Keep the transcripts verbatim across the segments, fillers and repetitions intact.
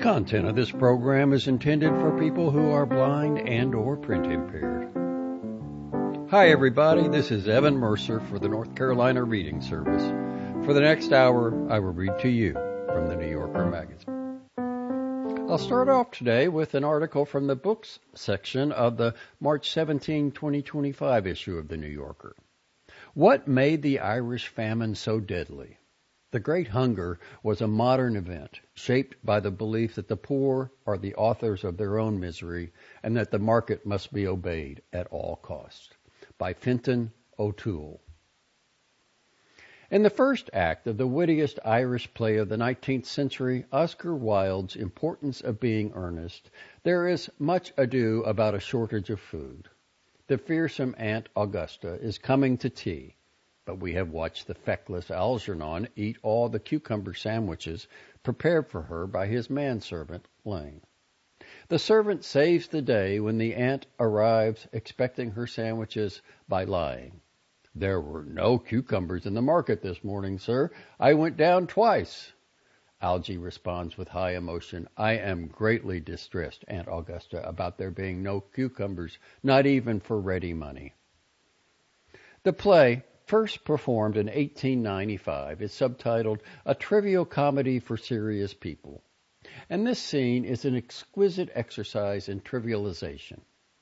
content of this program is intended for people who are blind and or print impaired. Hi everybody, this is Evan Mercer for the North Carolina Reading Service. For the next hour, I will read to you from the New Yorker magazine. I'll start off today with an article from the books section of the March seventeenth, twenty twenty-five issue of the New Yorker. What made the Irish famine so deadly? The Great Hunger was a modern event shaped by the belief that the poor are the authors of their own misery and that the market must be obeyed at all costs. By Fintan O'Toole. In the first act of the wittiest Irish play of the nineteenth century, Oscar Wilde's Importance of Being Earnest, there is much ado about a shortage of food. The fearsome Aunt Augusta is coming to tea, but we have watched the feckless Algernon eat all the cucumber sandwiches prepared for her by his manservant, Lane. The servant saves the day when the aunt arrives expecting her sandwiches by lying. There were no cucumbers in the market this morning, sir. I went down twice. Algy responds with high emotion. I am greatly distressed, Aunt Augusta, about there being no cucumbers, not even for ready money. The play, first performed in eighteen ninety-five, is subtitled A Trivial Comedy for Serious People. And this scene is an exquisite exercise in trivialization.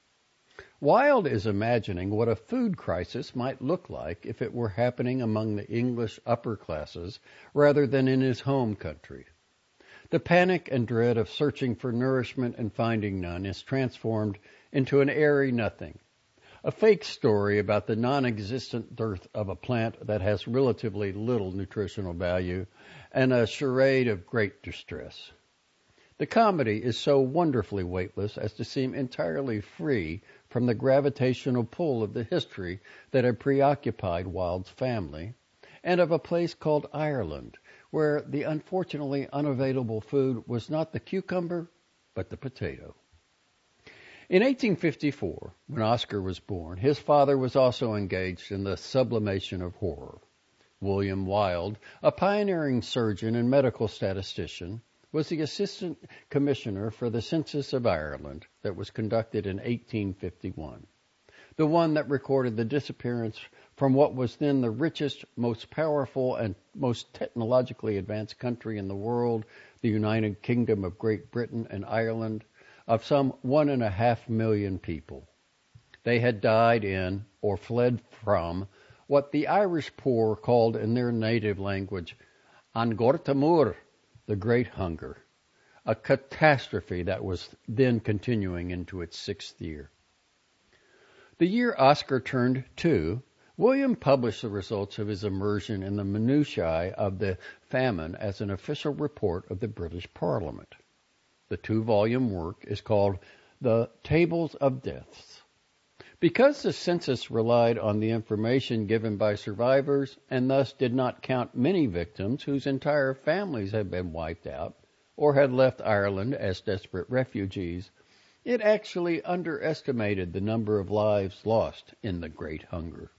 Wilde is imagining what a food crisis might look like if it were happening among the English upper classes rather than in his home country. The panic and dread of searching for nourishment and finding none is transformed into an airy nothing, a fake story about the non-existent dearth of a plant that has relatively little nutritional value, and a charade of great distress. The comedy is so wonderfully weightless as to seem entirely free from the gravitational pull of the history that had preoccupied Wilde's family, and of a place called Ireland, where the unfortunately unavailable food was not the cucumber, but the potato. In eighteen fifty-four, when Oscar was born, his father was also engaged in the sublimation of horror. William Wilde, a pioneering surgeon and medical statistician, was the assistant commissioner for the census of Ireland that was conducted in eighteen fifty-one, the one that recorded the disappearance from what was then the richest, most powerful, and most technologically advanced country in the world, the United Kingdom of Great Britain and Ireland, of some one and a half million people. They had died in, or fled from, what the Irish poor called in their native language, An Gorta Mór, the Great Hunger, a catastrophe that was then continuing into its sixth year. The year Oscar turned two, William published the results of his immersion in the minutiae of the famine as an official report of the British Parliament. The two-volume work is called The Tables of Deaths. Because the census relied on the information given by survivors and thus did not count many victims whose entire families had been wiped out or had left Ireland as desperate refugees, it actually underestimated the number of lives lost in the Great Hunger.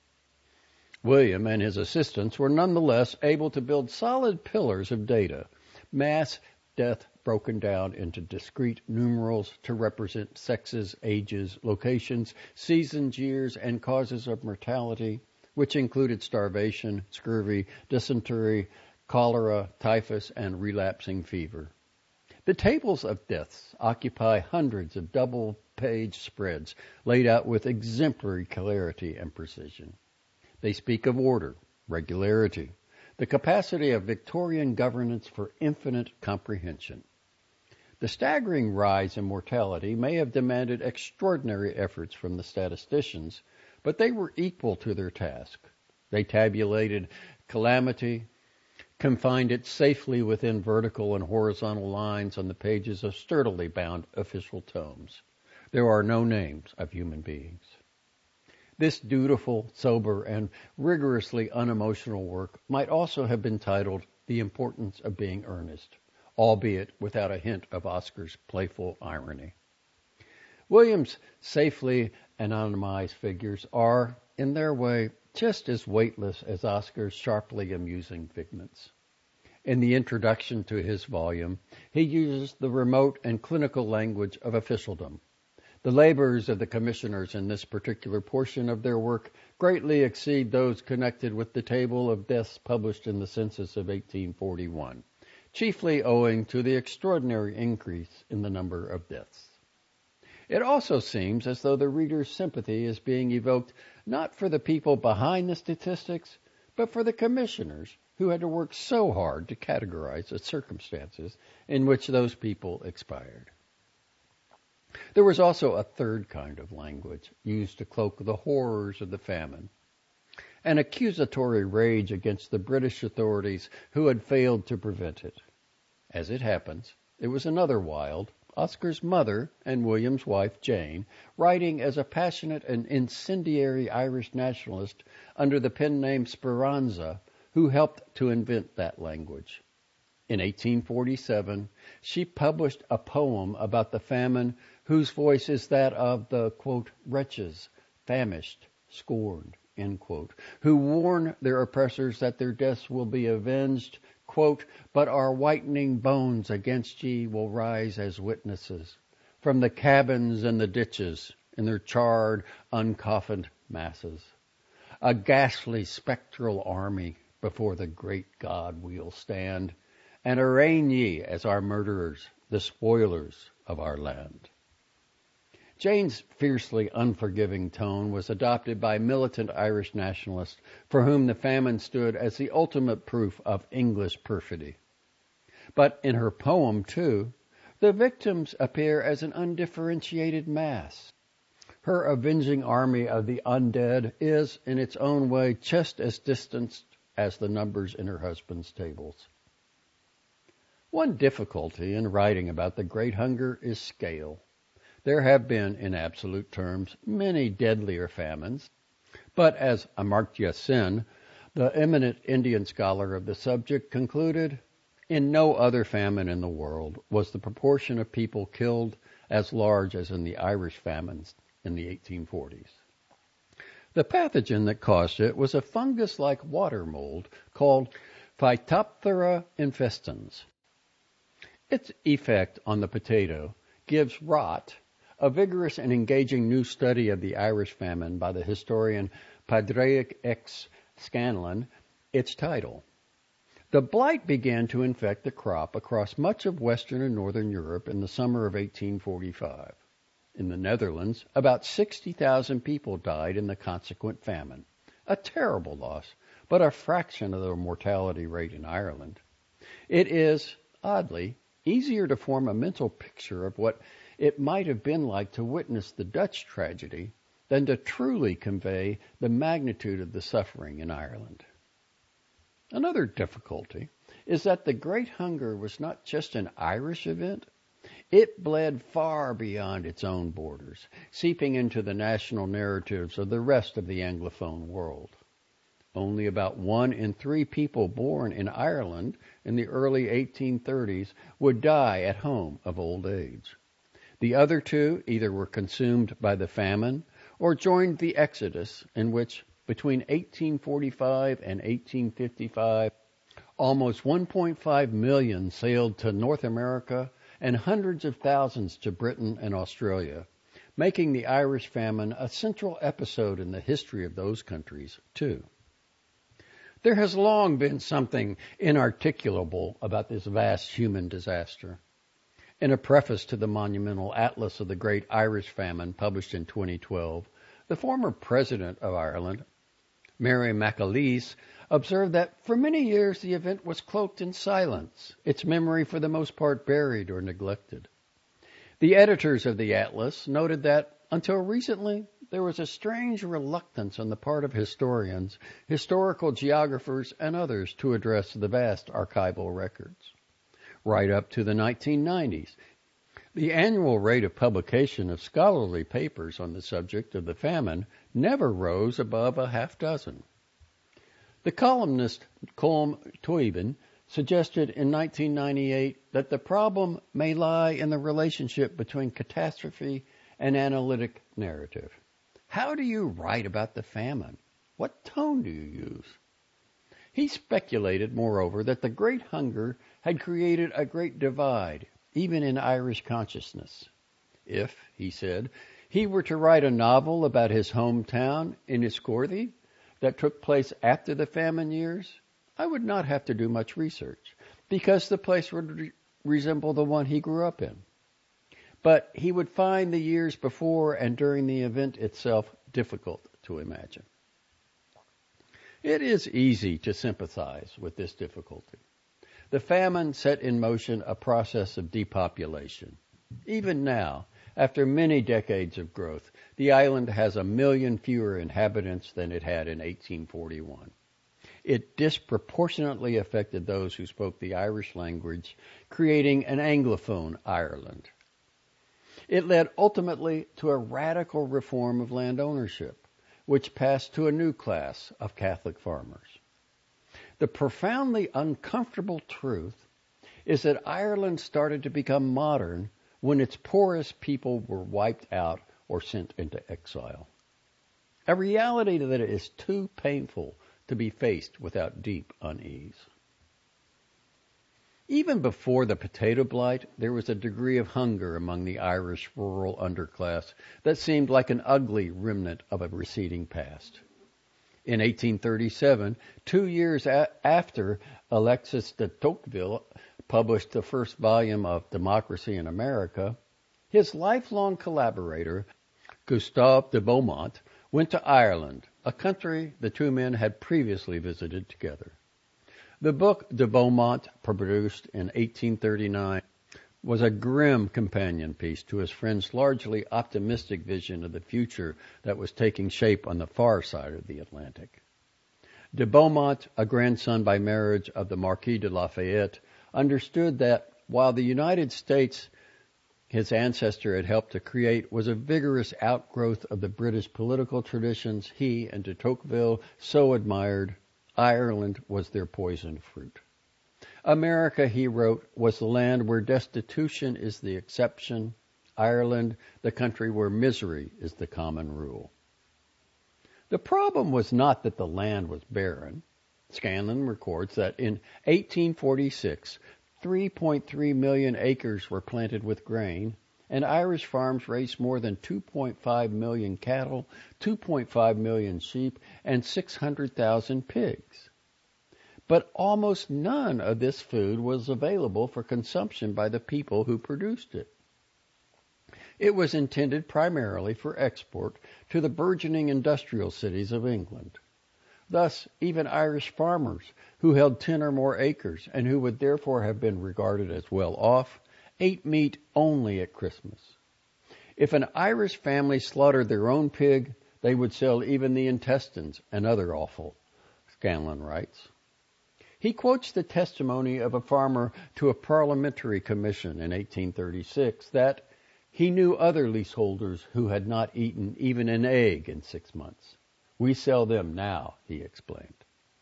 William and his assistants were nonetheless able to build solid pillars of data, mass death broken down into discrete numerals to represent sexes, ages, locations, seasons, years, and causes of mortality, which included starvation, scurvy, dysentery, cholera, typhus, and relapsing fever. The tables of deaths occupy hundreds of double-page spreads laid out with exemplary clarity and precision. They speak of order, regularity, the capacity of Victorian governance for infinite comprehension. The staggering rise in mortality may have demanded extraordinary efforts from the statisticians, but they were equal to their task. They tabulated calamity, confined it safely within vertical and horizontal lines on the pages of sturdily bound official tomes. There are no names of human beings. This dutiful, sober, and rigorously unemotional work might also have been titled The Importance of Being Earnest, albeit without a hint of Oscar's playful irony. William's safely anonymized figures are, in their way, just as weightless as Oscar's sharply amusing figments. In the introduction to his volume, he uses the remote and clinical language of officialdom. The labors of the commissioners in this particular portion of their work greatly exceed those connected with the table of deaths published in the census of eighteen forty-one, chiefly owing to the extraordinary increase in the number of deaths. It also seems as though the reader's sympathy is being evoked not for the people behind the statistics, but for the commissioners who had to work so hard to categorize the circumstances in which those people expired. There was also a third kind of language used to cloak the horrors of the famine, an accusatory rage against the British authorities who had failed to prevent it. As it happens, it was another Wilde, Oscar's mother and William's wife, Jane, writing as a passionate and incendiary Irish nationalist under the pen name Speranza, who helped to invent that language. In eighteen forty-seven, she published a poem about the famine whose voice is that of the, quote, wretches, famished, scorned, end quote, who warn their oppressors that their deaths will be avenged, quote, but our whitening bones against ye will rise as witnesses from the cabins and the ditches in their charred, uncoffined masses. A ghastly spectral army before the great God we'll stand, and arraign ye as our murderers, the spoilers of our land. Jane's fiercely unforgiving tone was adopted by militant Irish nationalists for whom the famine stood as the ultimate proof of English perfidy. But in her poem, too, the victims appear as an undifferentiated mass. Her avenging army of the undead is, in its own way, just as distanced as the numbers in her husband's tables. One difficulty in writing about the Great Hunger is scale. There have been, in absolute terms, many deadlier famines, but as Amartya Sen, the eminent Indian scholar of the subject, concluded, in no other famine in the world was the proportion of people killed as large as in the Irish famines in the eighteen forties. The pathogen that caused it was a fungus-like water mold called Phytophthora infestans. Its effect on the potato gives rot, a vigorous and engaging new study of the Irish famine by the historian Padraic X. Scanlon, its title. The blight began to infect the crop across much of Western and Northern Europe in the summer of eighteen forty-five. In the Netherlands, about sixty thousand people died in the consequent famine, a terrible loss, but a fraction of the mortality rate in Ireland. It is, oddly, easier to form a mental picture of what it might have been like to witness the Dutch tragedy than to truly convey the magnitude of the suffering in Ireland. Another difficulty is that the Great Hunger was not just an Irish event. It bled far beyond its own borders, seeping into the national narratives of the rest of the Anglophone world. Only about one in three people born in Ireland in the early eighteen thirties would die at home of old age. The other two either were consumed by the famine or joined the exodus in which, between eighteen forty-five and eighteen fifty-five, almost one point five million sailed to North America and hundreds of thousands to Britain and Australia, making the Irish famine a central episode in the history of those countries, too. There has long been something inarticulable about this vast human disaster. In a preface to the monumental Atlas of the Great Irish Famine published in twenty twelve, the former president of Ireland, Mary McAleese, observed that for many years the event was cloaked in silence, its memory for the most part buried or neglected. The editors of the Atlas noted that, until recently, there was a strange reluctance on the part of historians, historical geographers, and others to address the vast archival records. Right up to the nineteen nineties, the annual rate of publication of scholarly papers on the subject of the famine never rose above a half dozen. The columnist Colm Tóibín suggested in nineteen ninety-eight that the problem may lie in the relationship between catastrophe and analytic narrative. How do you write about the famine? What tone do you use? He speculated, moreover, that the Great Hunger had created a great divide, even in Irish consciousness. If, he said, he were to write a novel about his hometown, Enniscorthy, that took place after the famine years, I would not have to do much research, because the place would re- resemble the one he grew up in. But he would find the years before and during the event itself difficult to imagine. It is easy to sympathize with this difficulty. The famine set in motion a process of depopulation. Even now, after many decades of growth, the island has a million fewer inhabitants than it had in eighteen forty-one. It disproportionately affected those who spoke the Irish language, creating an Anglophone Ireland. It led ultimately to a radical reform of land ownership, which passed to a new class of Catholic farmers. The profoundly uncomfortable truth is that Ireland started to become modern when its poorest people were wiped out or sent into exile. A reality that is too painful to be faced without deep unease. Even before the potato blight, there was a degree of hunger among the Irish rural underclass that seemed like an ugly remnant of a receding past. In eighteen thirty-seven, two years a- after Alexis de Tocqueville published the first volume of Democracy in America, his lifelong collaborator, Gustave de Beaumont, went to Ireland, a country the two men had previously visited together. The book de Beaumont produced in eighteen thirty-nine was a grim companion piece to his friend's largely optimistic vision of the future that was taking shape on the far side of the Atlantic. De Beaumont, a grandson by marriage of the Marquis de Lafayette, understood that while the United States his ancestor had helped to create was a vigorous outgrowth of the British political traditions he and de Tocqueville so admired, Ireland was their poisoned fruit. America, he wrote, was the land where destitution is the exception, Ireland, the country where misery is the common rule. The problem was not that the land was barren. Scanlon records that in eighteen forty-six, three point three million acres were planted with grain, and Irish farms raised more than two point five million cattle, two point five million sheep, and six hundred thousand pigs. But almost none of this food was available for consumption by the people who produced it. It was intended primarily for export to the burgeoning industrial cities of England. Thus, even Irish farmers who held ten or more acres and who would therefore have been regarded as well off, ate meat only at Christmas. If an Irish family slaughtered their own pig, they would sell even the intestines and other offal, Scanlon writes. He quotes the testimony of a farmer to a parliamentary commission in eighteen thirty-six that he knew other leaseholders who had not eaten even an egg in six months. We sell them now, he explained.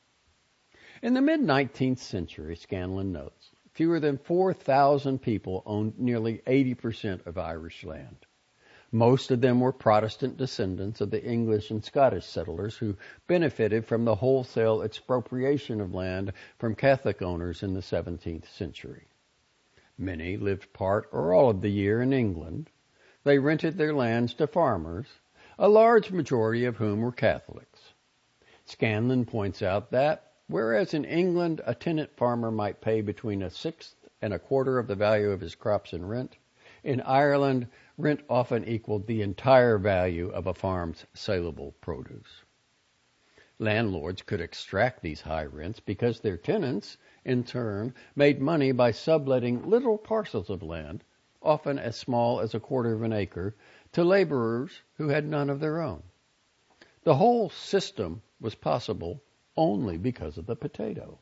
In the mid-nineteenth century, Scanlon notes, fewer than four thousand people owned nearly eighty percent of Irish land. Most of them were Protestant descendants of the English and Scottish settlers who benefited from the wholesale expropriation of land from Catholic owners in the seventeenth century. Many lived part or all of the year in England. They rented their lands to farmers, a large majority of whom were Catholics. Scanlon points out that, whereas in England a tenant farmer might pay between a sixth and a quarter of the value of his crops in rent, in Ireland, rent often equaled the entire value of a farm's saleable produce. Landlords could extract these high rents because their tenants, in turn, made money by subletting little parcels of land, often as small as a quarter of an acre, to laborers who had none of their own. The whole system was possible only because of the potato.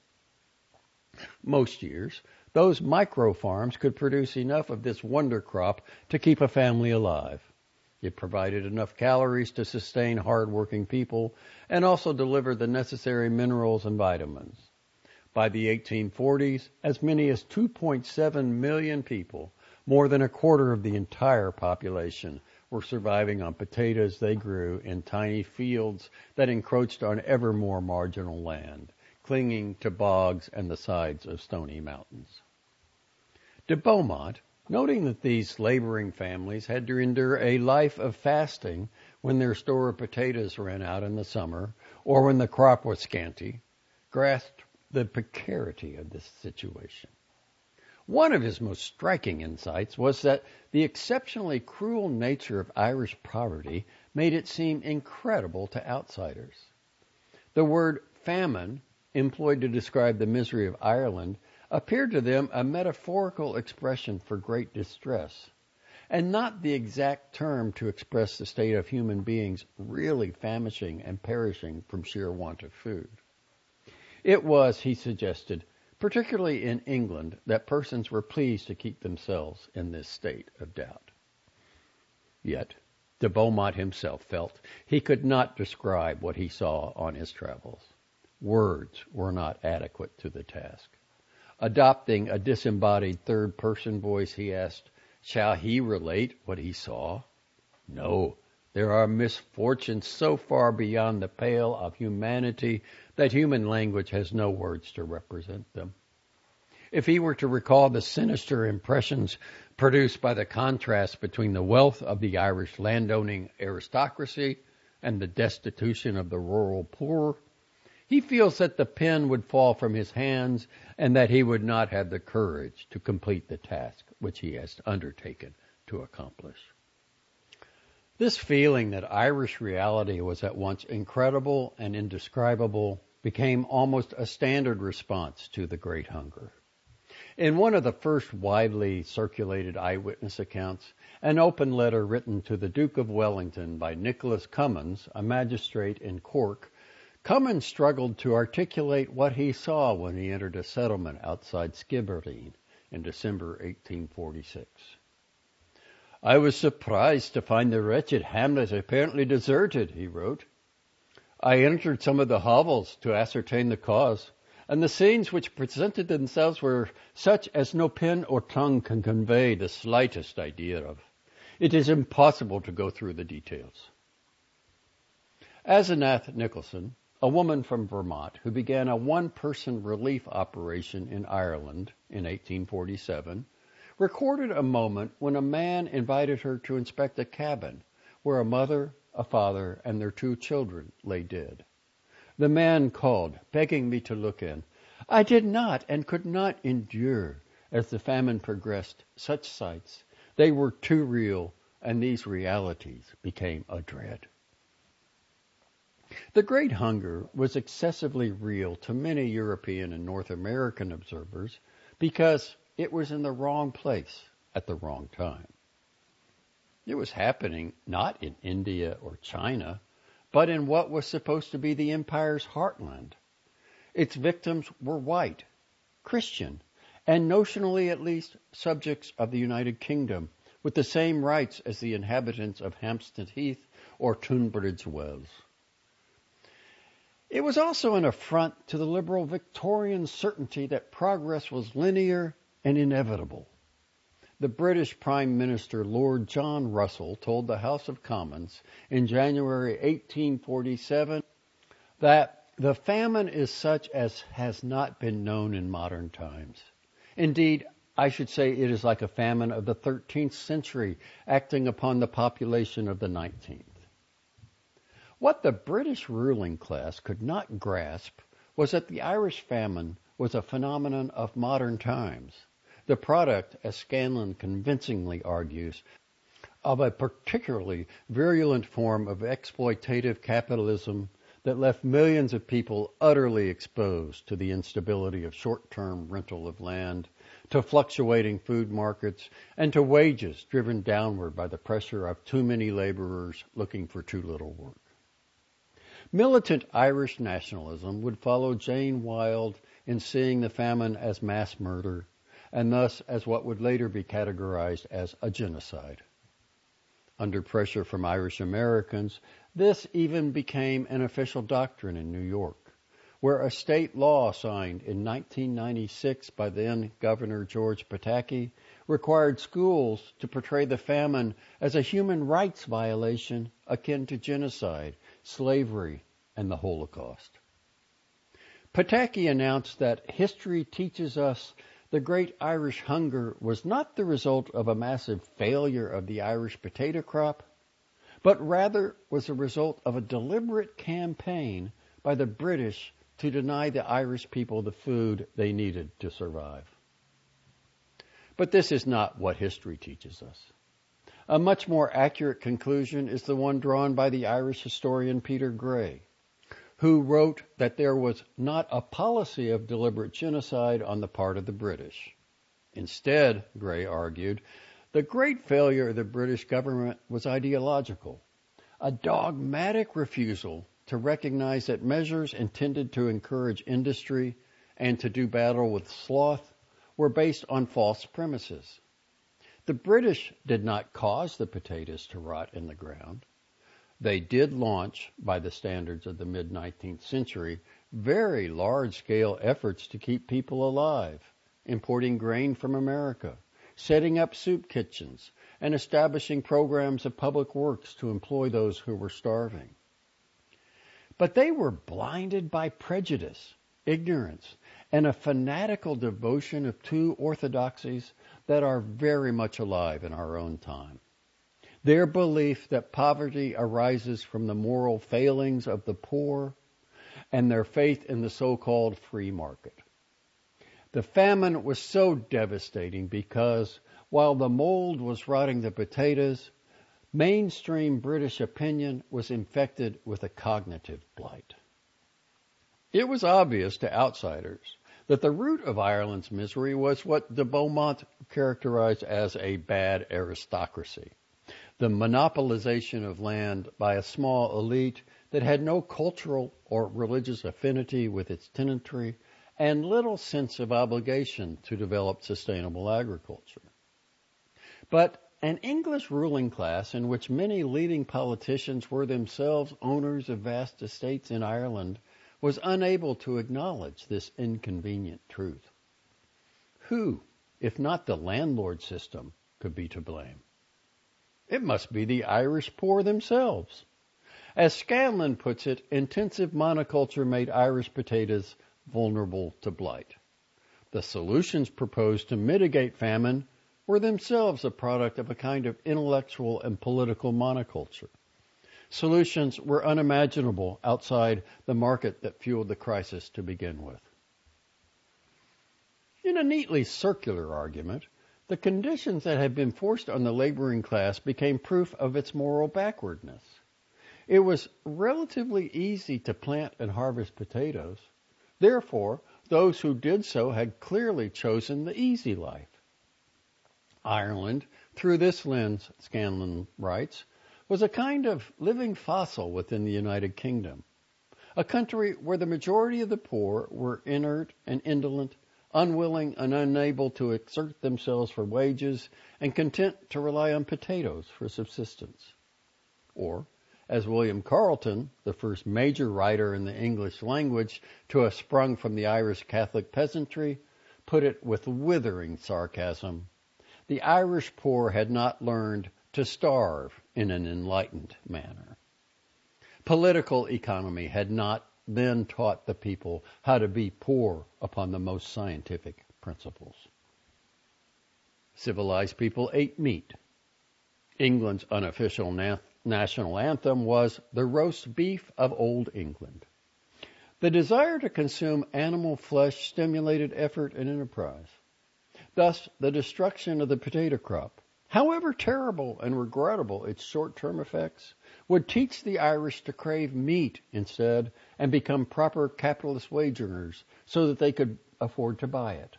Most years, those micro farms could produce enough of this wonder crop to keep a family alive. It provided enough calories to sustain hard-working people and also delivered the necessary minerals and vitamins. By the eighteen forties, as many as two point seven million people, more than a quarter of the entire population, were surviving on potatoes they grew in tiny fields that encroached on ever more marginal land, clinging to bogs and the sides of stony mountains. De Beaumont, noting that these laboring families had to endure a life of fasting when their store of potatoes ran out in the summer or when the crop was scanty, grasped the precarity of this situation. One of his most striking insights was that the exceptionally cruel nature of Irish poverty made it seem incredible to outsiders. The word famine, employed to describe the misery of Ireland, appeared to them a metaphorical expression for great distress, and not the exact term to express the state of human beings really famishing and perishing from sheer want of food. It was, he suggested, particularly in England, that persons were pleased to keep themselves in this state of doubt. Yet, de Beaumont himself felt he could not describe what he saw on his travels. Words were not adequate to the task. Adopting a disembodied third-person voice, he asked, "Shall he relate what he saw?" No, there are misfortunes so far beyond the pale of humanity that human language has no words to represent them. If he were to recall the sinister impressions produced by the contrast between the wealth of the Irish landowning aristocracy and the destitution of the rural poor, he feels that the pen would fall from his hands and that he would not have the courage to complete the task which he has undertaken to accomplish. This feeling that Irish reality was at once incredible and indescribable became almost a standard response to the Great Hunger. In one of the first widely circulated eyewitness accounts, an open letter written to the Duke of Wellington by Nicholas Cummins, a magistrate in Cork, Cummins struggled to articulate what he saw when he entered a settlement outside Skibbereen in December eighteen forty-six. "I was surprised to find the wretched hamlet apparently deserted," he wrote. "I entered some of the hovels to ascertain the cause, and the scenes which presented themselves were such as no pen or tongue can convey the slightest idea of. It is impossible to go through the details." Asenath Nicholson, a woman from Vermont who began a one-person relief operation in Ireland in eighteen forty-seven, recorded a moment when a man invited her to inspect a cabin where a mother, a father, and their two children lay dead. The man called, begging me to look in. I did not and could not endure, as the famine progressed, such sights. They were too real, and these realities became a dread. The Great Hunger was excessively real to many European and North American observers because it was in the wrong place at the wrong time. It was happening not in India or China, but in what was supposed to be the empire's heartland. Its victims were white, Christian, and notionally at least subjects of the United Kingdom, with the same rights as the inhabitants of Hampstead Heath or Tunbridge Wells. It was also an affront to the liberal Victorian certainty that progress was linear and inevitable. The British Prime Minister Lord John Russell told the House of Commons in January eighteen forty-seven that the famine is such as has not been known in modern times. Indeed, I should say it is like a famine of the thirteenth century acting upon the population of the nineteenth. What the British ruling class could not grasp was that the Irish famine was a phenomenon of modern times, the product, as Scanlon convincingly argues, of a particularly virulent form of exploitative capitalism that left millions of people utterly exposed to the instability of short-term rental of land, to fluctuating food markets, and to wages driven downward by the pressure of too many laborers looking for too little work. Militant Irish nationalism would follow Jane Wilde in seeing the famine as mass murder, and thus as what would later be categorized as a genocide. Under pressure from Irish Americans, this even became an official doctrine in New York, where a state law signed in nineteen ninety-six by then Governor George Pataki required schools to portray the famine as a human rights violation akin to genocide, slavery, and the Holocaust. Pataki announced that history teaches us the great Irish hunger was not the result of a massive failure of the Irish potato crop, but rather was a result of a deliberate campaign by the British to deny the Irish people the food they needed to survive. But this is not what history teaches us. A much more accurate conclusion is the one drawn by the Irish historian Peter Gray, who wrote that there was not a policy of deliberate genocide on the part of the British. Instead, Gray argued, the great failure of the British government was ideological, a dogmatic refusal to recognize that measures intended to encourage industry and to do battle with sloth were based on false premises. The British did not cause the potatoes to rot in the ground. They did launch, by the standards of the mid-nineteenth century, very large-scale efforts to keep people alive, importing grain from America, setting up soup kitchens, and establishing programs of public works to employ those who were starving. But they were blinded by prejudice, ignorance, and a fanatical devotion of two orthodoxies that are very much alive in our own time. Their belief that poverty arises from the moral failings of the poor, and their faith in the so-called free market. The famine was so devastating because, while the mold was rotting the potatoes, mainstream British opinion was infected with a cognitive blight. It was obvious to outsiders that the root of Ireland's misery was what de Beaumont characterized as a bad aristocracy, the monopolization of land by a small elite that had no cultural or religious affinity with its tenantry and little sense of obligation to develop sustainable agriculture. But an English ruling class in which many leading politicians were themselves owners of vast estates in Ireland was unable to acknowledge this inconvenient truth. Who, if not the landlord system, could be to blame? It must be the Irish poor themselves. As Scanlon puts it, intensive monoculture made Irish potatoes vulnerable to blight. The solutions proposed to mitigate famine were themselves a product of a kind of intellectual and political monoculture. Solutions were unimaginable outside the market that fueled the crisis to begin with. In a neatly circular argument, the conditions that had been forced on the laboring class became proof of its moral backwardness. It was relatively easy to plant and harvest potatoes. Therefore, those who did so had clearly chosen the easy life. Ireland, through this lens, Scanlon writes, was a kind of living fossil within the United Kingdom, a country where the majority of the poor were inert and indolent, unwilling and unable to exert themselves for wages, and content to rely on potatoes for subsistence. Or, as William Carleton, the first major writer in the English language to have sprung from the Irish Catholic peasantry, put it with withering sarcasm, the Irish poor had not learned to starve in an enlightened manner. Political economy had not then taught the people how to be poor upon the most scientific principles. Civilized people ate meat. England's unofficial na- national anthem was the roast beef of Old England. The desire to consume animal flesh stimulated effort and enterprise. Thus, the destruction of the potato crop, however terrible and regrettable its short-term effects, would teach the Irish to crave meat instead and become proper capitalist wage earners so that they could afford to buy it.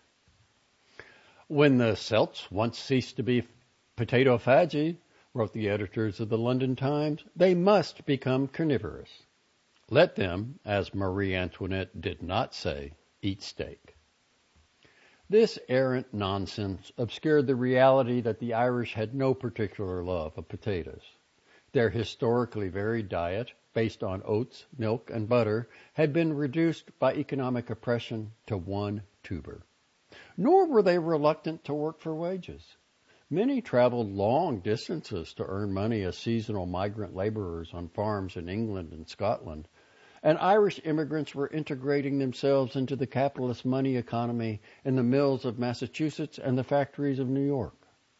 When the Celts once ceased to be potato-phagy, wrote the editors of the London Times, they must become carnivorous. Let them, as Marie Antoinette did not say, eat steak. This errant nonsense obscured the reality that the Irish had no particular love of potatoes. Their historically varied diet, based on oats, milk, and butter, had been reduced by economic oppression to one tuber. Nor were they reluctant to work for wages. Many traveled long distances to earn money as seasonal migrant laborers on farms in England and Scotland, and Irish immigrants were integrating themselves into the capitalist money economy in the mills of Massachusetts and the factories of New York.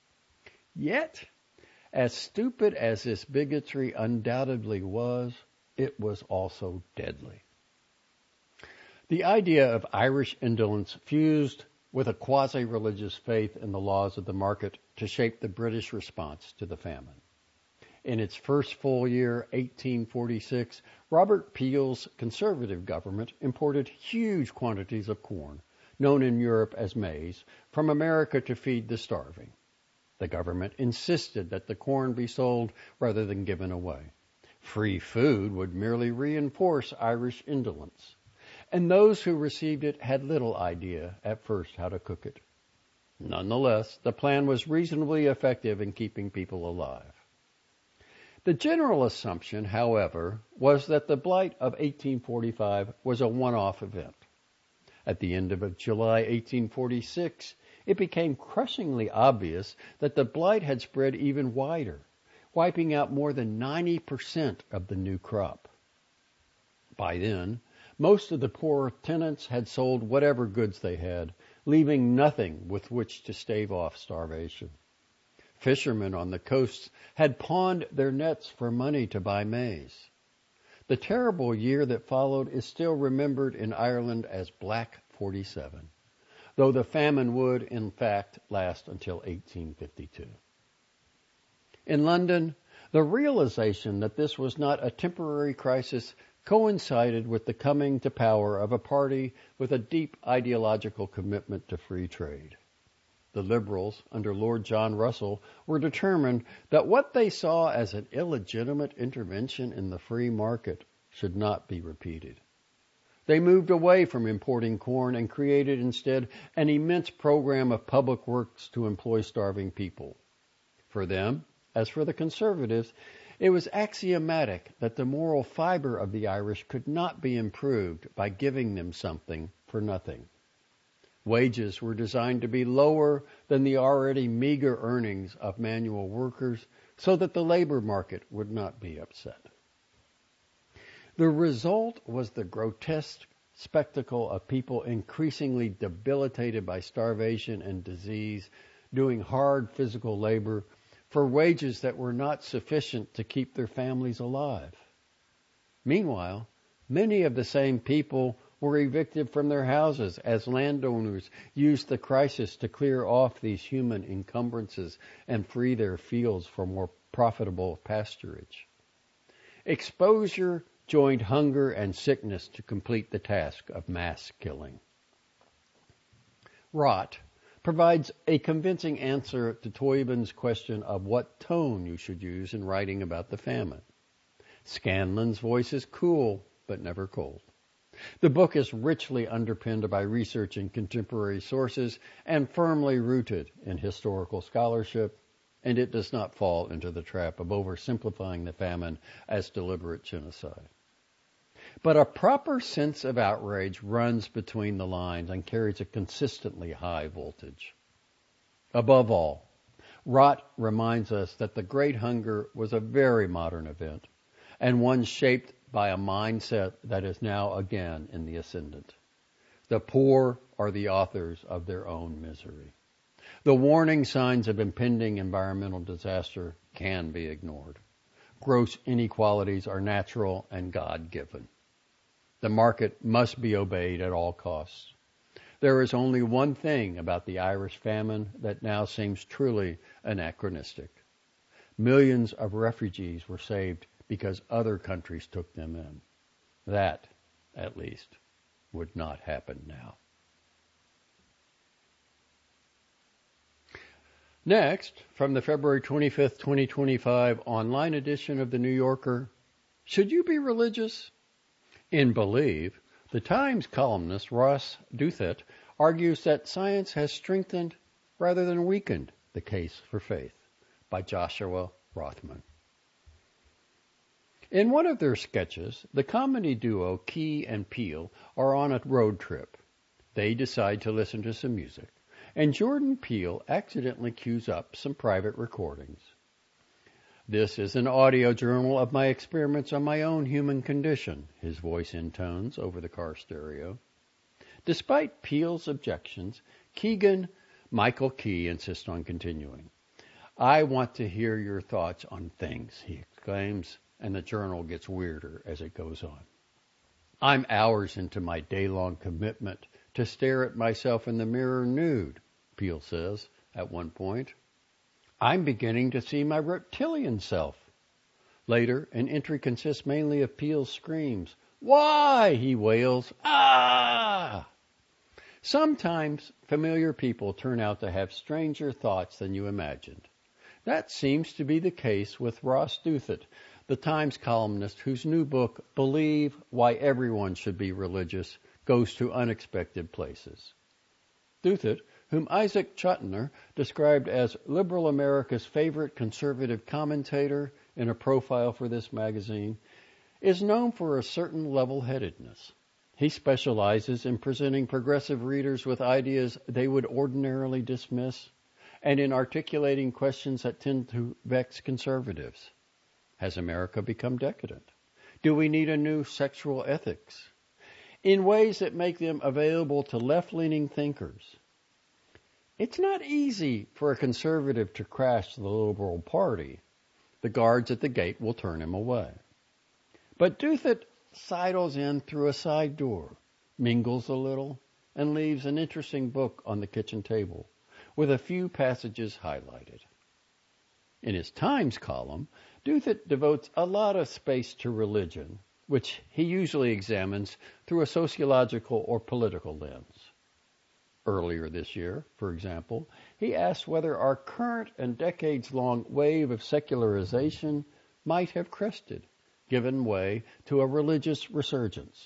Yet, as stupid as this bigotry undoubtedly was, it was also deadly. The idea of Irish indolence fused with a quasi-religious faith in the laws of the market to shape the British response to the famine. In its first full year, eighteen forty-six, Robert Peel's conservative government imported huge quantities of corn, known in Europe as maize, from America to feed the starving. The government insisted that the corn be sold rather than given away. Free food would merely reinforce Irish indolence, and those who received it had little idea at first how to cook it. Nonetheless, the plan was reasonably effective in keeping people alive. The general assumption, however, was that the blight of eighteen forty-five was a one-off event. At the end of July eighteen forty-six, it became crushingly obvious that the blight had spread even wider, wiping out more than ninety percent of the new crop. By then, most of the poor tenants had sold whatever goods they had, leaving nothing with which to stave off starvation. Fishermen on the coasts had pawned their nets for money to buy maize. The terrible year that followed is still remembered in Ireland as Black forty-seven, though the famine would, in fact, last until eighteen fifty-two. In London, the realization that this was not a temporary crisis coincided with the coming to power of a party with a deep ideological commitment to free trade. The Liberals, under Lord John Russell, were determined that what they saw as an illegitimate intervention in the free market should not be repeated. They moved away from importing corn and created instead an immense program of public works to employ starving people. For them, as for the Conservatives, it was axiomatic that the moral fiber of the Irish could not be improved by giving them something for nothing. Wages were designed to be lower than the already meager earnings of manual workers so that the labor market would not be upset. The result was the grotesque spectacle of people increasingly debilitated by starvation and disease, doing hard physical labor for wages that were not sufficient to keep their families alive. Meanwhile, many of the same people were evicted from their houses as landowners used the crisis to clear off these human encumbrances and free their fields for more profitable pasturage. Exposure joined hunger and sickness to complete the task of mass killing. Rott provides a convincing answer to Toynbee's question of what tone you should use in writing about the famine. Scanlon's voice is cool, but never cold. The book is richly underpinned by research in contemporary sources and firmly rooted in historical scholarship, and it does not fall into the trap of oversimplifying the famine as deliberate genocide. But a proper sense of outrage runs between the lines and carries a consistently high voltage. Above all, Rott reminds us that the Great Hunger was a very modern event, and one shaped by a mindset that is now again in the ascendant. The poor are the authors of their own misery. The warning signs of impending environmental disaster can be ignored. Gross inequalities are natural and God-given. The market must be obeyed at all costs. There is only one thing about the Irish famine that now seems truly anachronistic. Millions of refugees were saved because other countries took them in. That, at least, would not happen now. Next, from the February twenty-fifth, twenty twenty-five online edition of The New Yorker, should you be religious? In Believe, the Times columnist Ross Douthat argues that science has strengthened rather than weakened the case for faith, by Joshua Rothman. In one of their sketches, the comedy duo Key and Peele are on a road trip. They decide to listen to some music, and Jordan Peele accidentally cues up some private recordings. This is an audio journal of my experiments on my own human condition, his voice intones over the car stereo. Despite Peele's objections, Keegan Michael Key insists on continuing. I want to hear your thoughts on things, he exclaims, and the journal gets weirder as it goes on. I'm hours into my day-long commitment to stare at myself in the mirror nude, Peele says at one point. I'm beginning to see my reptilian self. Later, an entry consists mainly of Peele's screams. Why? He wails. Ah! Sometimes familiar people turn out to have stranger thoughts than you imagined. That seems to be the case with Ross Douthat, the Times columnist whose new book, Believe Why Everyone Should Be Religious, goes to unexpected places. Douthat, whom Isaac Chotiner described as liberal America's favorite conservative commentator in a profile for this magazine, is known for a certain level-headedness. He specializes in presenting progressive readers with ideas they would ordinarily dismiss, and in articulating questions that tend to vex conservatives. Has America become decadent? Do we need a new sexual ethics? In ways that make them available to left-leaning thinkers. It's not easy for a conservative to crash the Liberal Party. The guards at the gate will turn him away. But Douthat sidles in through a side door, mingles a little, and leaves an interesting book on the kitchen table, with a few passages highlighted. In his Times column, Douthat devotes a lot of space to religion, which he usually examines through a sociological or political lens. Earlier this year, for example, he asked whether our current and decades-long wave of secularization might have crested, given way to a religious resurgence.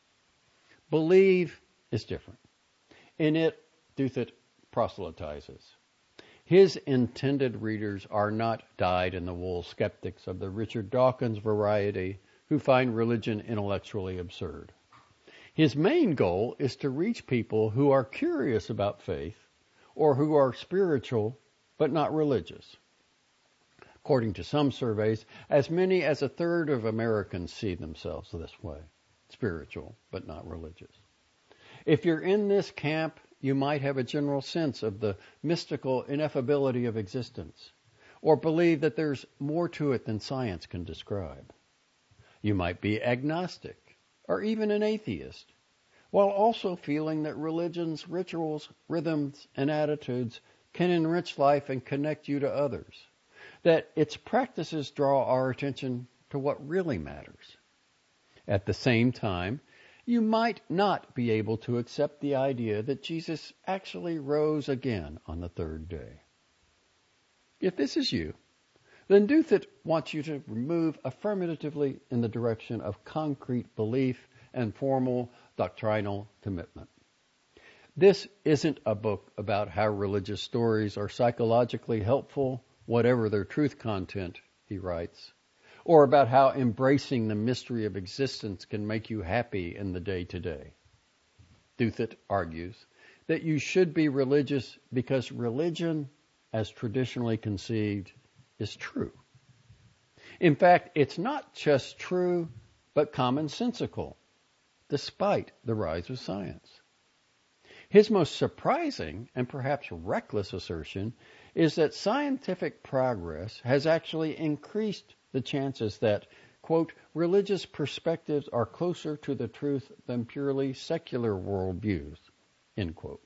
Believe is different. In it, Douthat proselytizes. His intended readers are not dyed-in-the-wool skeptics of the Richard Dawkins variety who find religion intellectually absurd. His main goal is to reach people who are curious about faith or who are spiritual but not religious. According to some surveys, as many as a third of Americans see themselves this way, spiritual but not religious. If you're in this camp, you might have a general sense of the mystical ineffability of existence, or believe that there's more to it than science can describe. You might be agnostic, or even an atheist, while also feeling that religion's rituals, rhythms, and attitudes can enrich life and connect you to others, that its practices draw our attention to what really matters. At the same time, you might not be able to accept the idea that Jesus actually rose again on the third day. If this is you, then Douthat wants you to move affirmatively in the direction of concrete belief and formal doctrinal commitment. This isn't a book about how religious stories are psychologically helpful, whatever their truth content, he writes, or about how embracing the mystery of existence can make you happy in the day-to-day. Douthat argues that you should be religious because religion, as traditionally conceived, is true. In fact, it's not just true, but commonsensical, despite the rise of science. His most surprising and perhaps reckless assertion is that scientific progress has actually increased the chances that, quote, religious perspectives are closer to the truth than purely secular worldviews, end quote.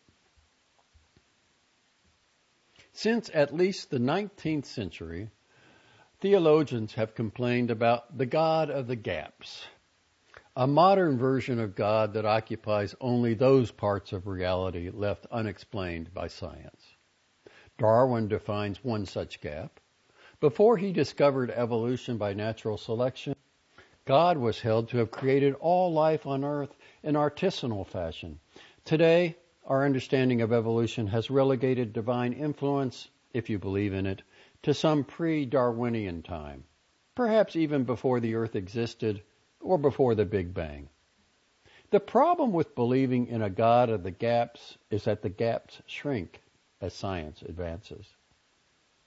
Since at least the nineteenth century, theologians have complained about the God of the gaps, a modern version of God that occupies only those parts of reality left unexplained by science. Darwin defines one such gap. Before he discovered evolution by natural selection, God was held to have created all life on earth in artisanal fashion. Today, our understanding of evolution has relegated divine influence, if you believe in it, to some pre-Darwinian time, perhaps even before the earth existed or before the Big Bang. The problem with believing in a God of the gaps is that the gaps shrink as science advances.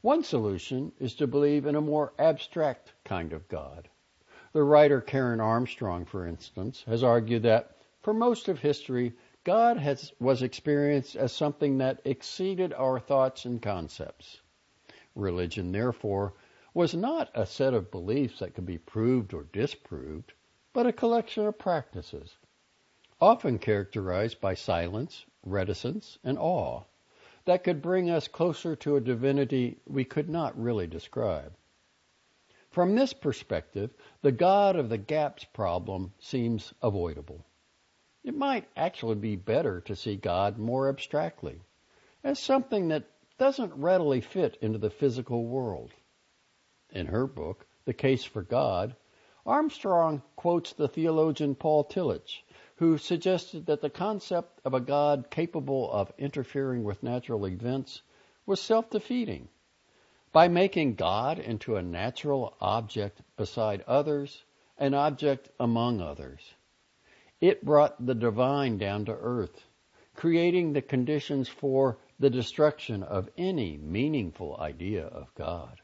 One solution is to believe in a more abstract kind of God. The writer Karen Armstrong, for instance, has argued that for most of history, God has, was experienced as something that exceeded our thoughts and concepts. Religion, therefore, was not a set of beliefs that could be proved or disproved, but a collection of practices, often characterized by silence, reticence, and awe, that could bring us closer to a divinity we could not really describe. From this perspective, the God of the gaps problem seems avoidable. It might actually be better to see God more abstractly, as something that doesn't readily fit into the physical world. In her book, The Case for God, Armstrong quotes the theologian Paul Tillich, who suggested that the concept of a God capable of interfering with natural events was self-defeating. By making God into a natural object beside others, an object among others, it brought the divine down to earth, creating the conditions for the destruction of any meaningful idea of God.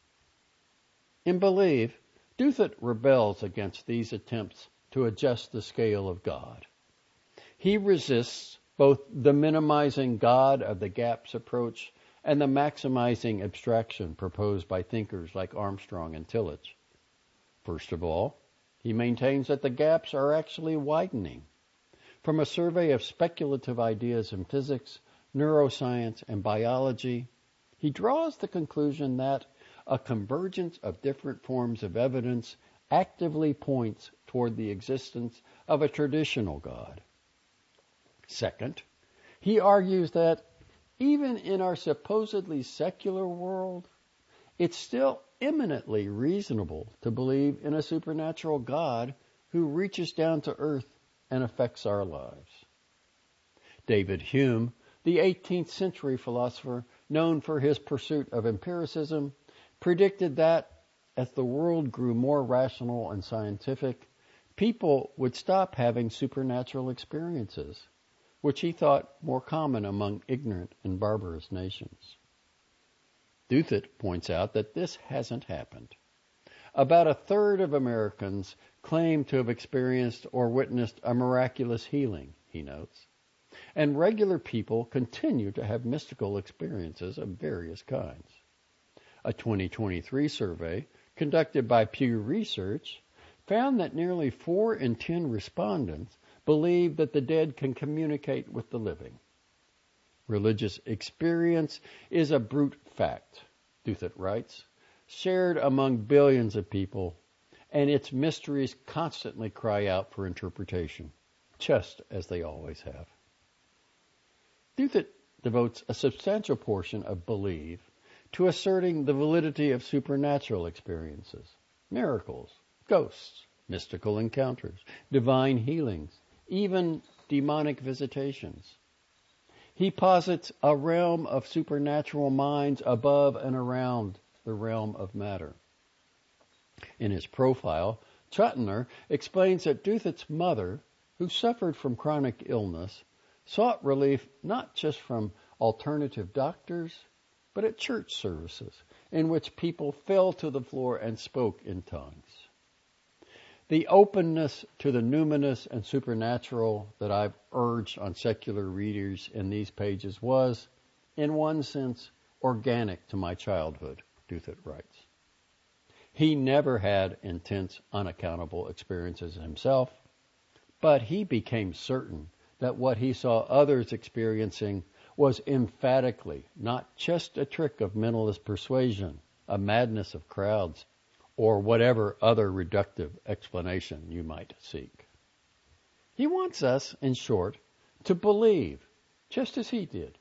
In Believe, Douthit rebels against these attempts to adjust the scale of God. He resists both the minimizing God of the gaps approach and the maximizing abstraction proposed by thinkers like Armstrong and Tillich. First of all, he maintains that the gaps are actually widening. From a survey of speculative ideas in physics, neuroscience, and biology, he draws the conclusion that a convergence of different forms of evidence actively points toward the existence of a traditional God. Second, he argues that even in our supposedly secular world, it's still eminently reasonable to believe in a supernatural God who reaches down to earth and affects our lives. David Hume, the eighteenth century philosopher known for his pursuit of empiricism, predicted that as the world grew more rational and scientific, people would stop having supernatural experiences, which he thought more common among ignorant and barbarous nations. Douthit points out that this hasn't happened. About a third of Americans claim to have experienced or witnessed a miraculous healing, he notes, and regular people continue to have mystical experiences of various kinds. A twenty twenty-three survey conducted by Pew Research found that nearly four in ten respondents believe that the dead can communicate with the living. Religious experience is a brute fact, Douthit writes, shared among billions of people, and its mysteries constantly cry out for interpretation, just as they always have. Douthit devotes a substantial portion of Believe to asserting the validity of supernatural experiences, miracles, ghosts, mystical encounters, divine healings, even demonic visitations. He posits a realm of supernatural minds above and around the realm of matter. In his profile, Chotiner explains that Douthit's mother, who suffered from chronic illness, sought relief not just from alternative doctors, but at church services in which people fell to the floor and spoke in tongues. The openness to the numinous and supernatural that I've urged on secular readers in these pages was, in one sense, organic to my childhood, Douthit writes. He never had intense, unaccountable experiences himself, but he became certain that what he saw others experiencing was emphatically not just a trick of mentalist persuasion, a madness of crowds, or whatever other reductive explanation you might seek. He wants us, in short, to believe, just as he did.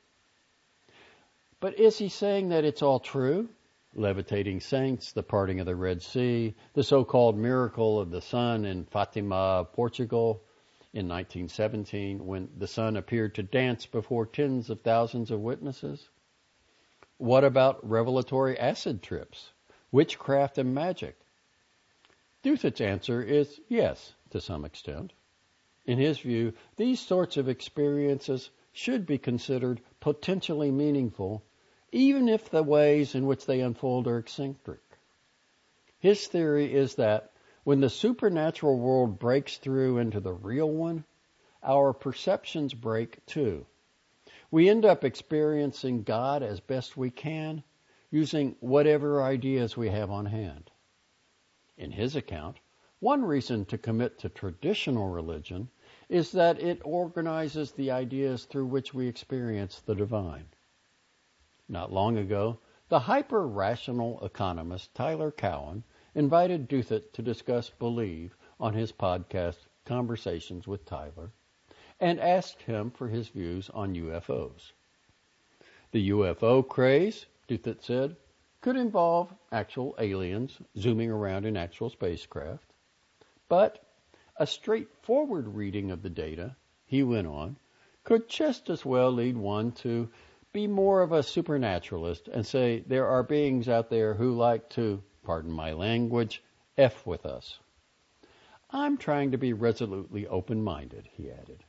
But is he saying that it's all true? Levitating saints, the parting of the Red Sea, the so-called miracle of the sun in Fatima, Portugal, in nineteen seventeen, when the sun appeared to dance before tens of thousands of witnesses? What about revelatory acid trips, witchcraft and magic? Douthit's answer is yes, to some extent. In his view, these sorts of experiences should be considered potentially meaningful even if the ways in which they unfold are eccentric. His theory is that when the supernatural world breaks through into the real one, our perceptions break too. We end up experiencing God as best we can, using whatever ideas we have on hand. In his account, one reason to commit to traditional religion is that it organizes the ideas through which we experience the divine. Not long ago, the hyper-rational economist Tyler Cowen invited Douthit to discuss belief on his podcast Conversations with Tyler, and asked him for his views on U F Os. The U F O craze, Douthit said, could involve actual aliens zooming around in actual spacecraft, but a straightforward reading of the data, he went on, could just as well lead one to be more of a supernaturalist and say there are beings out there who like to, pardon my language, F with us. I'm trying to be resolutely open-minded, he added.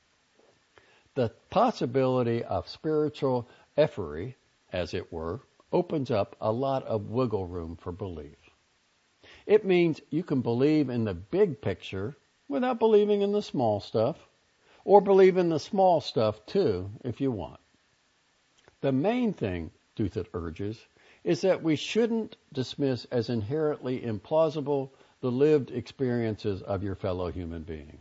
The possibility of spiritual effery, as it were, opens up a lot of wiggle room for belief. It means you can believe in the big picture without believing in the small stuff, or believe in the small stuff too, if you want. The main thing, Douthit urges, is that we shouldn't dismiss as inherently implausible the lived experiences of your fellow human beings.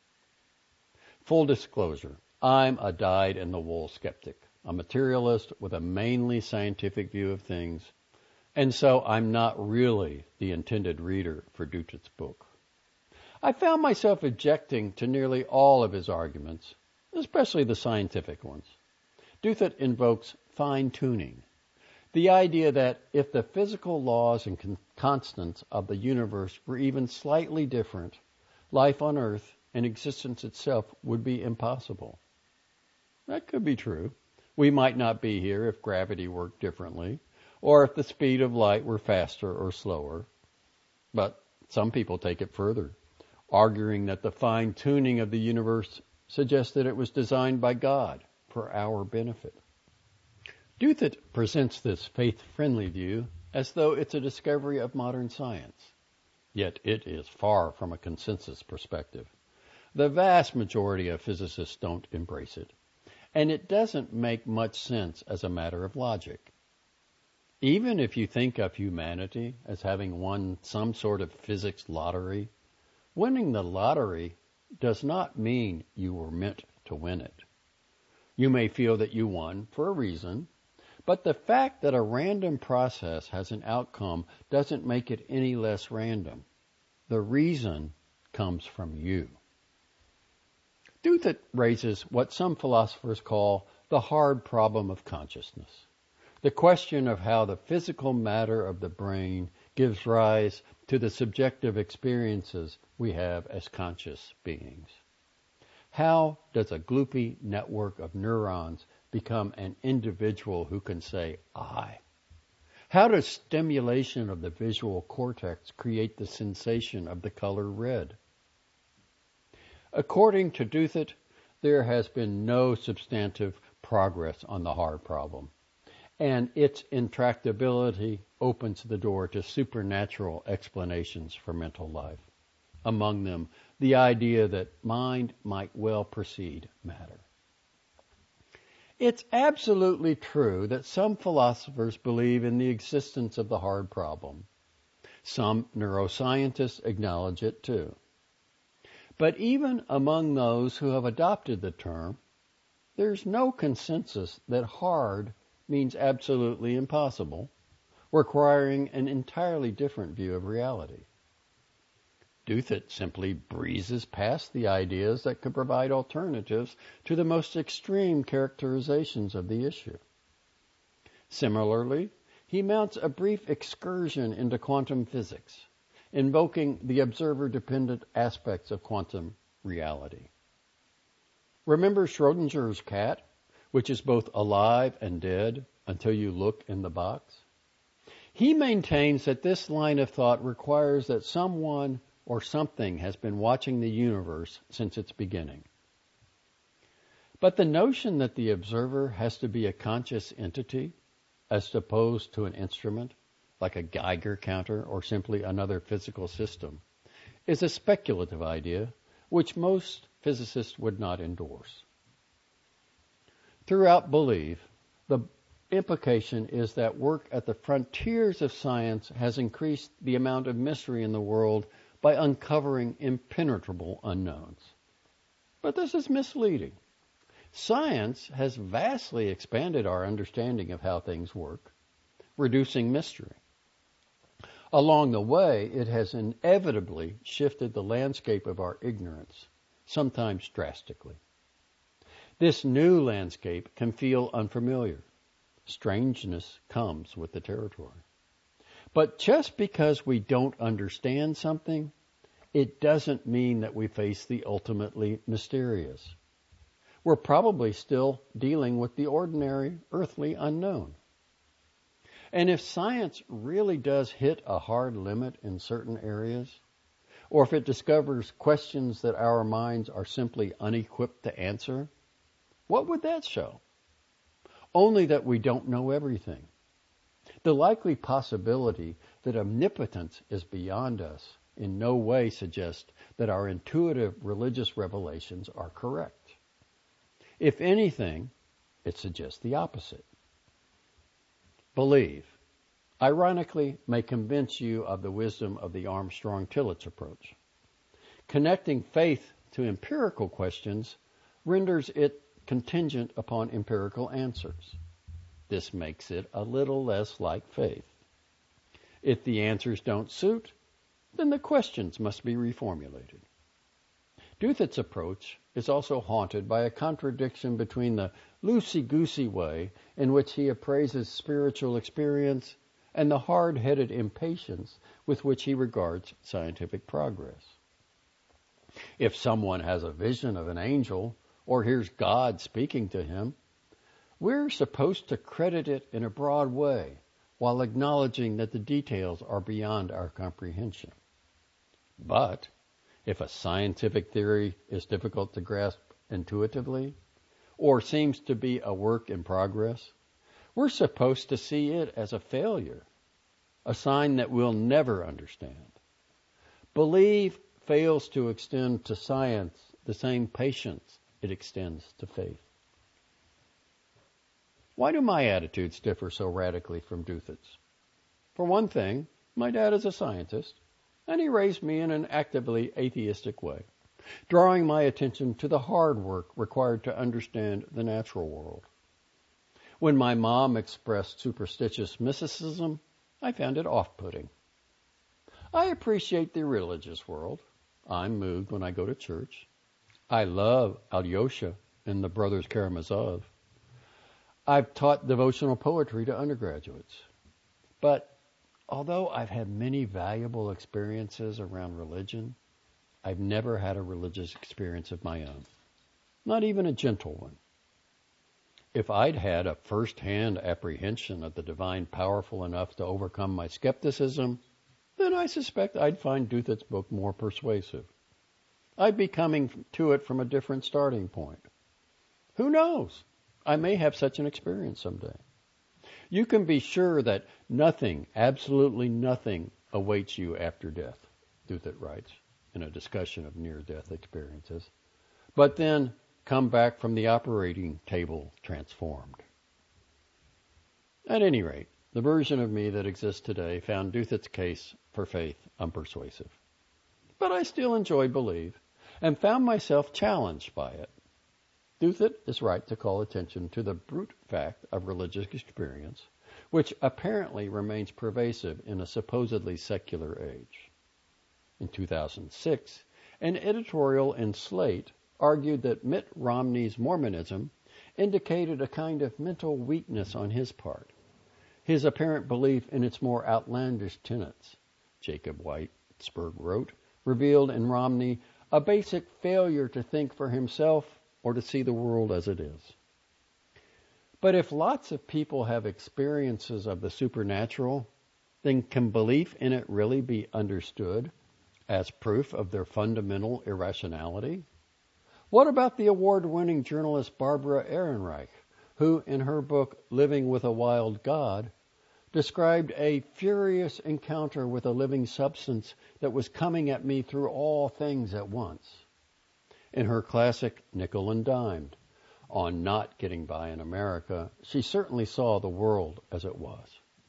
Full disclosure, I'm a dyed-in-the-wool skeptic, a materialist with a mainly scientific view of things, and so I'm not really the intended reader for Douthit's book. I found myself objecting to nearly all of his arguments, especially the scientific ones. Douthit invokes fine-tuning, the idea that if the physical laws and con- constants of the universe were even slightly different, life on Earth and existence itself would be impossible. That could be true. We might not be here if gravity worked differently, or if the speed of light were faster or slower. But some people take it further, arguing that the fine-tuning of the universe suggests that it was designed by God for our benefit. Douthit presents this faith-friendly view as though it's a discovery of modern science. Yet it is far from a consensus perspective. The vast majority of physicists don't embrace it, and it doesn't make much sense as a matter of logic. Even if you think of humanity as having won some sort of physics lottery, winning the lottery does not mean you were meant to win it. You may feel that you won for a reason, but the fact that a random process has an outcome doesn't make it any less random. The reason comes from you. Douthit raises what some philosophers call the hard problem of consciousness, the question of how the physical matter of the brain gives rise to the subjective experiences we have as conscious beings. How does a gloopy network of neurons become an individual who can say, I? How does stimulation of the visual cortex create the sensation of the color red? According to Douthit, there has been no substantive progress on the hard problem, and its intractability opens the door to supernatural explanations for mental life. Among them, the idea that mind might well precede matter. It's absolutely true that some philosophers believe in the existence of the hard problem. Some neuroscientists acknowledge it too. But even among those who have adopted the term, there's no consensus that hard means absolutely impossible, requiring an entirely different view of reality. Douthit simply breezes past the ideas that could provide alternatives to the most extreme characterizations of the issue. Similarly, he mounts a brief excursion into quantum physics, invoking the observer-dependent aspects of quantum reality. Remember Schrodinger's cat, which is both alive and dead until you look in the box? He maintains that this line of thought requires that someone or something has been watching the universe since its beginning. But the notion that the observer has to be a conscious entity as opposed to an instrument like a Geiger counter or simply another physical system, is a speculative idea which most physicists would not endorse. Throughout Believe, the implication is that work at the frontiers of science has increased the amount of mystery in the world by uncovering impenetrable unknowns. But this is misleading. Science has vastly expanded our understanding of how things work, reducing mystery. Along the way, it has inevitably shifted the landscape of our ignorance, sometimes drastically. This new landscape can feel unfamiliar. Strangeness comes with the territory. But just because we don't understand something, it doesn't mean that we face the ultimately mysterious. We're probably still dealing with the ordinary, earthly unknown. And if science really does hit a hard limit in certain areas, or if it discovers questions that our minds are simply unequipped to answer, what would that show? Only that we don't know everything. The likely possibility that omnipotence is beyond us in no way suggests that our intuitive religious revelations are correct. If anything, it suggests the opposite. Believe, ironically, may convince you of the wisdom of the Armstrong-Tillotson approach. Connecting faith to empirical questions renders it contingent upon empirical answers. This makes it a little less like faith. If the answers don't suit, then the questions must be reformulated. Duthit's approach is also haunted by a contradiction between the loosey-goosey way in which he appraises spiritual experience and the hard-headed impatience with which he regards scientific progress. If someone has a vision of an angel or hears God speaking to him, we're supposed to credit it in a broad way while acknowledging that the details are beyond our comprehension. But if a scientific theory is difficult to grasp intuitively or seems to be a work in progress, we're supposed to see it as a failure, a sign that we'll never understand. Believe fails to extend to science the same patience it extends to faith. Why do my attitudes differ so radically from Duthit's? For one thing, my dad is a scientist, and he raised me in an actively atheistic way, drawing my attention to the hard work required to understand the natural world. When my mom expressed superstitious mysticism, I found it off-putting. I appreciate the religious world. I'm moved when I go to church. I love Alyosha and the Brothers Karamazov. I've taught devotional poetry to undergraduates. But although I've had many valuable experiences around religion, I've never had a religious experience of my own, not even a gentle one. If I'd had a first-hand apprehension of the divine powerful enough to overcome my skepticism, then I suspect I'd find Duthit's book more persuasive. I'd be coming to it from a different starting point. Who knows? I may have such an experience someday. You can be sure that nothing, absolutely nothing, awaits you after death, Duthit writes in a discussion of near-death experiences. But then come back from the operating table transformed. At any rate, the version of me that exists today found Duthit's case for faith unpersuasive. But I still enjoy Believe and found myself challenged by it. Duthit is right to call attention to the brute fact of religious experience, which apparently remains pervasive in a supposedly secular age. In two thousand six, an editorial in Slate argued that Mitt Romney's Mormonism indicated a kind of mental weakness on his part, his apparent belief in its more outlandish tenets, Jacob Weisberg wrote, revealed in Romney a basic failure to think for himself or to see the world as it is. But if lots of people have experiences of the supernatural, then can belief in it really be understood as proof of their fundamental irrationality? What about the award-winning journalist Barbara Ehrenreich, who in her book Living with a Wild God described a furious encounter with a living substance that was coming at me through all things at once. In her classic Nickel and Dimed on not getting by in America, she certainly saw the world as it was.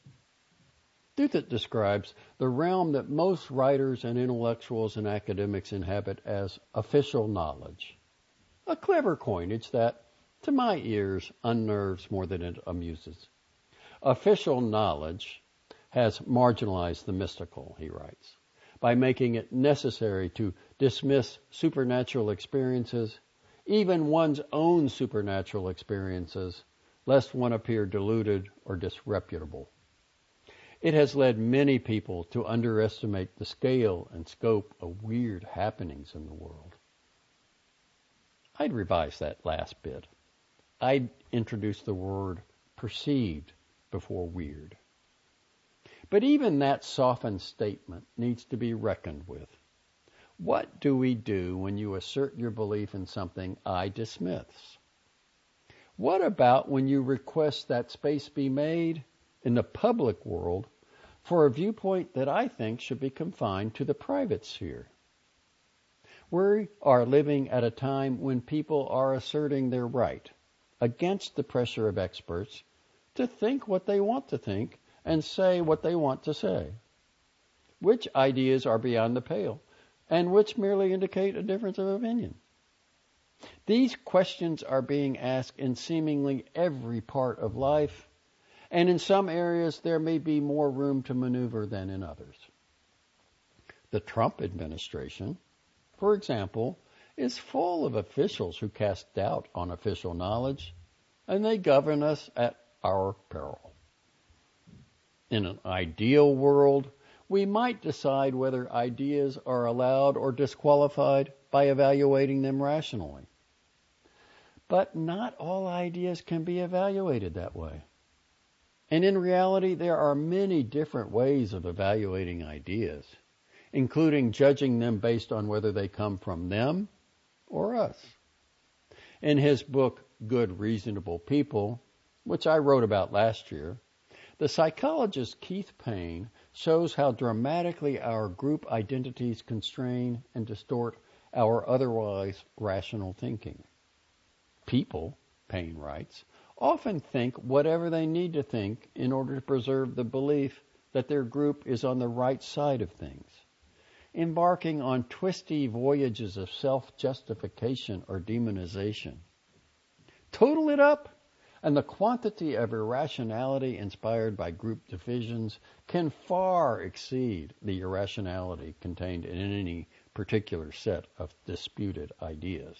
Duthat describes the realm that most writers and intellectuals and academics inhabit as official knowledge, a clever coinage that, to my ears, unnerves more than it amuses. Official knowledge has marginalized the mystical, he writes, by making it necessary to dismiss supernatural experiences, even one's own supernatural experiences, lest one appear deluded or disreputable. It has led many people to underestimate the scale and scope of weird happenings in the world. I'd revise that last bit. I'd introduce the word perceived before weird. But even that softened statement needs to be reckoned with. What do we do when you assert your belief in something I dismiss? What about when you request that space be made in the public world for a viewpoint that I think should be confined to the private sphere? We are living at a time when people are asserting their right, against the pressure of experts, to think what they want to think and say what they want to say. Which ideas are beyond the pale, and which merely indicate a difference of opinion? These questions are being asked in seemingly every part of life, and in some areas there may be more room to maneuver than in others. The Trump administration, for example, is full of officials who cast doubt on official knowledge, and they govern us at our peril. In an ideal world, we might decide whether ideas are allowed or disqualified by evaluating them rationally. But not all ideas can be evaluated that way. And in reality, there are many different ways of evaluating ideas, including judging them based on whether they come from them or us. In his book, Good Reasonable People, which I wrote about last year, the psychologist Keith Payne shows how dramatically our group identities constrain and distort our otherwise rational thinking. People, Payne writes, often think whatever they need to think in order to preserve the belief that their group is on the right side of things, embarking on twisty voyages of self-justification or demonization. Total it up, and the quantity of irrationality inspired by group divisions can far exceed the irrationality contained in any particular set of disputed ideas.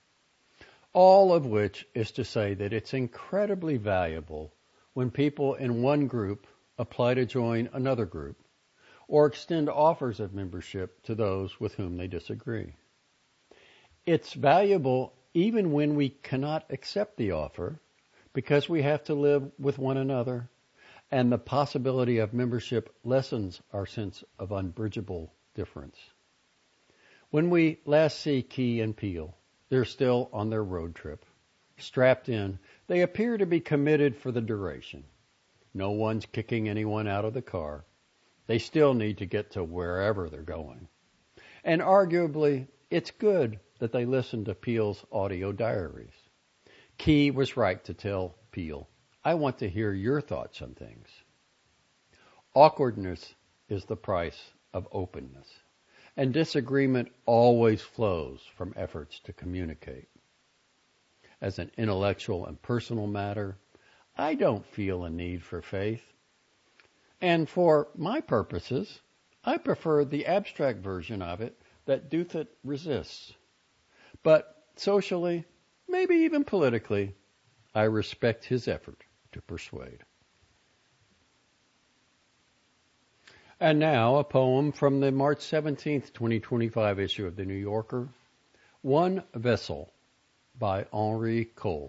All of which is to say that it's incredibly valuable when people in one group apply to join another group or extend offers of membership to those with whom they disagree. It's valuable even when we cannot accept the offer because we have to live with one another, and the possibility of membership lessens our sense of unbridgeable difference. When we last see Key and Peele, they're still on their road trip. Strapped in, they appear to be committed for the duration. No one's kicking anyone out of the car. They still need to get to wherever they're going. And arguably, it's good that they listened to Peele's audio diaries. Key was right to tell Peele, I want to hear your thoughts on things. Awkwardness is the price of openness, and disagreement always flows from efforts to communicate. As an intellectual and personal matter, I don't feel a need for faith. And for my purposes, I prefer the abstract version of it that Duthat resists. But socially, maybe even politically, I respect his effort to persuade. And now a poem from the March seventeenth, twenty twenty-five issue of The New Yorker, One Vessel by Henri Cole.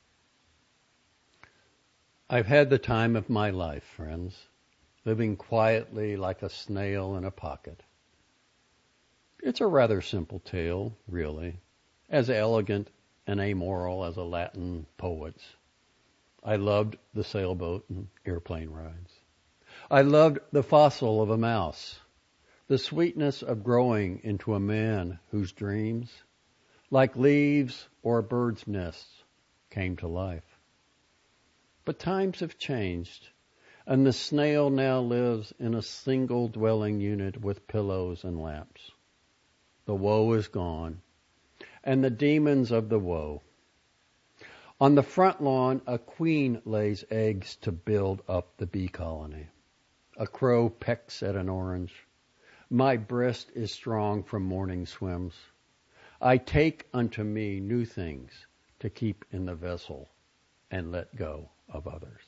I've had the time of my life, friends, living quietly like a snail in a pocket. It's a rather simple tale, really, as elegant and amoral as a Latin poet's. I loved the sailboat and airplane rides. I loved the fossil of a mouse, the sweetness of growing into a man whose dreams, like leaves or birds' nests, came to life. But times have changed, and the snail now lives in a single dwelling unit with pillows and lamps. The woe is gone, and the demons of the woe. On the front lawn, a queen lays eggs to build up the bee colony. A crow pecks at an orange. My breast is strong from morning swims. I take unto me new things to keep in the vessel and let go of others.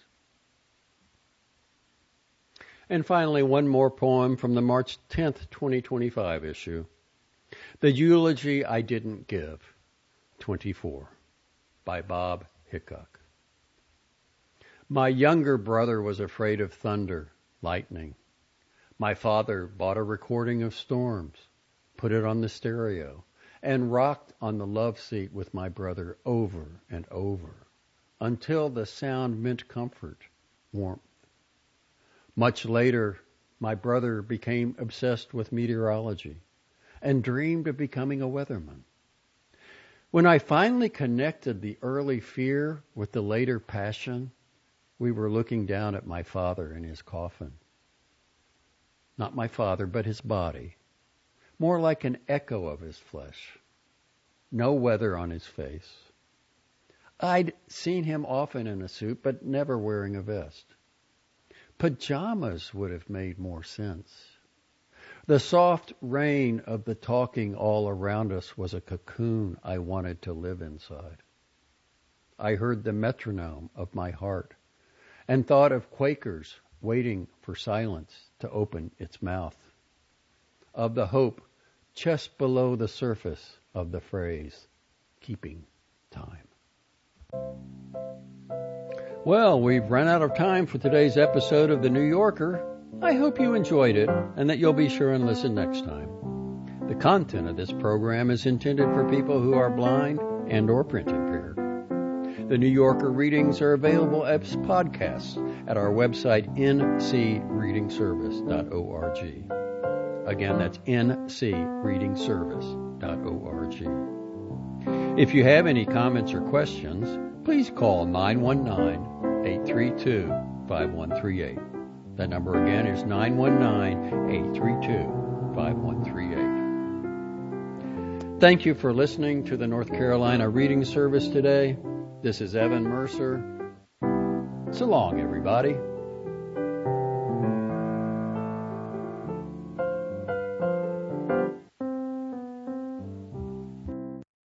And finally, one more poem from the March tenth, twenty twenty-five issue. The Eulogy I Didn't Give, twenty-four, by Bob Hickok. My younger brother was afraid of thunder, lightning. My father bought a recording of storms, put it on the stereo, and rocked on the love seat with my brother over and over until the sound meant comfort, warmth. Much later, my brother became obsessed with meteorology and dreamed of becoming a weatherman. When I finally connected the early fear with the later passion, we were looking down at my father in his coffin. Not my father, but his body, more like an echo of his flesh. No weather on his face. I'd seen him often in a suit, but never wearing a vest. Pajamas would have made more sense. The soft rain of the talking all around us was a cocoon I wanted to live inside. I heard the metronome of my heart and thought of Quakers waiting for silence to open its mouth, of the hope just below the surface of the phrase, keeping time. Well, we've run out of time for today's episode of The New Yorker. I hope you enjoyed it and that you'll be sure and listen next time. The content of this program is intended for people who are blind and or print impaired. The New Yorker readings are available as podcasts at our website, n c reading service dot org. Again, that's n c reading service dot org. If you have any comments or questions, please call nine one nine, eight three two, five one three eight. That number again is nine one nine, eight three two, five one three eight. Thank you for listening to the North Carolina Reading Service today. This is Evan Mercer. So long, everybody.